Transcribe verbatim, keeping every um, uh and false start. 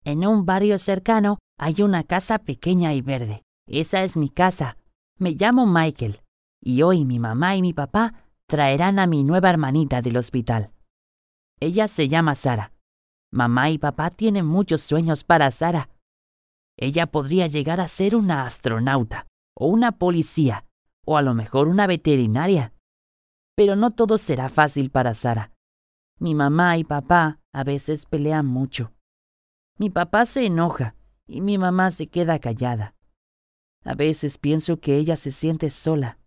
En un barrio cercano hay una casa pequeña y verde. Esa es mi casa. Me llamo Michael y hoy mi mamá y mi papá traerán a mi nueva hermanita del hospital. Ella se llama Sara. Mamá y papá tienen muchos sueños para Sara. Ella podría llegar a ser una astronauta o una policía o a lo mejor una veterinaria. Pero no todo será fácil para Sara. Mi mamá y papá a veces pelean mucho. Mi papá se enoja y mi mamá se queda callada. A veces pienso que ella se siente sola.